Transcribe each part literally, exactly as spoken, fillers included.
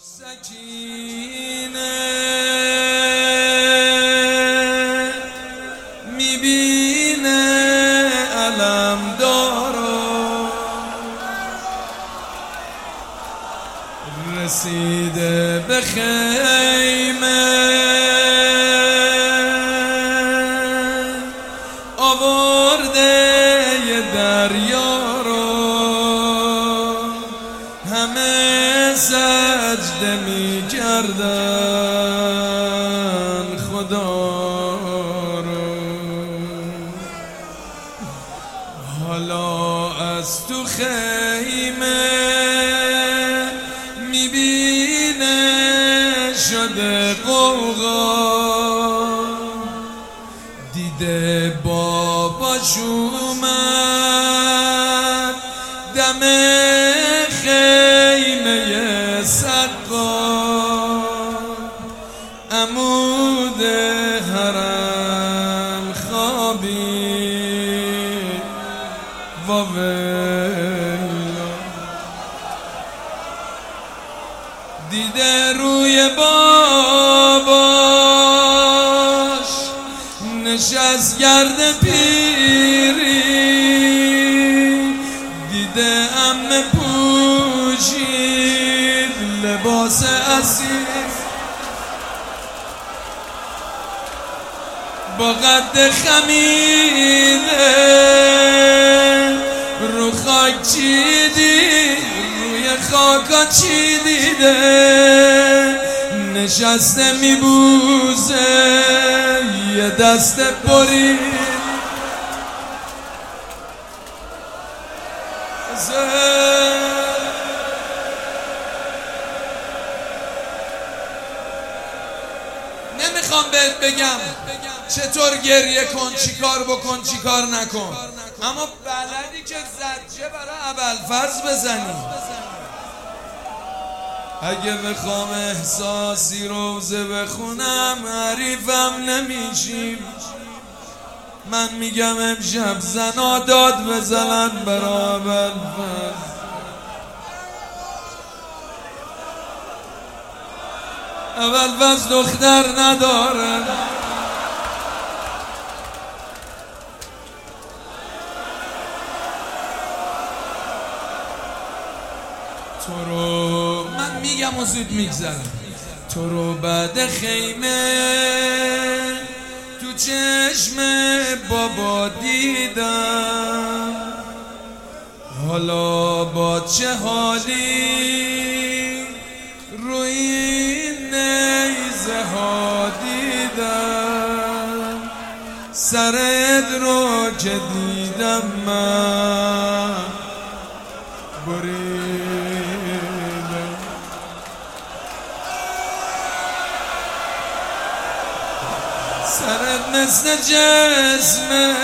سکینه میبینه علم دارو رسیده به خیمه آورده یه دریا رو همه سجده می کردن خدا رو. حالا از تو خیمه میبینه شده قوقا، دیده باباش اومد دم خیمه سقا، عمود حرم خوابید واویلا، دیده روی باباش نشست گرد پیری، دیده عمه پوشید لباس اسیر با قد خمیده رو خاک چیدی، روی خاکا چی دیده نشسته میبوزه یه دست برید نمیخوام بهت بگم چطور گریه کن، چیکار بکن، چیکار نکن، اما بلدی که زجه برای ابوالفضل بزنی. اگه بخوام احساسی روزه بخونم حریفم نمیشیم، من میگم امشب زنا داد بزنن برای ابوالفضل. ابوالفضل دختر نداره، تو رو من میگم و زود میگذرم، تو رو بعد خیمه تو چشم بابا دیدم، حالا با چه حالی روی نیزه ها دیدم، سرت رو که دیدم من بریدم، سرت مثل جسمه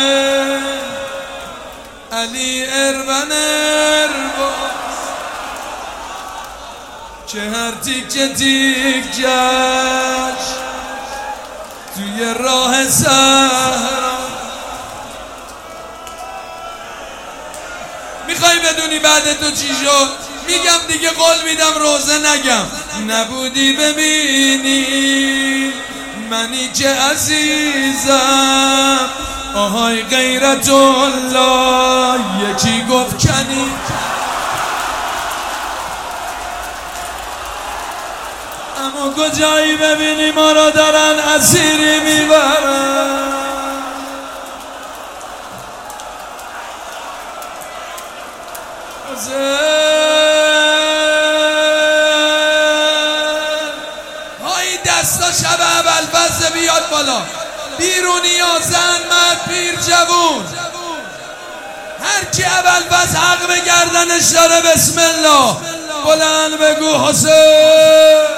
علی اربن ارباز که هر تیکه تیک جاش توی راه صحرا. میخوای بدونی بعد تو چی شد؟ میگم دیگه، قول میدم روزه نگم. نبودی ببینی منی که عزیزم، آهای غیرت الله یکی گفت کنی، اما کجایی ببینی ما را دارن اسیری میبرن. هایی دستا شب ابوالفضل بیاد بالا، بیرونی یا زن مرد پیر جوون، هر کی ابوالفضل حق به گردنش داره بسم الله بلند بگو حسین.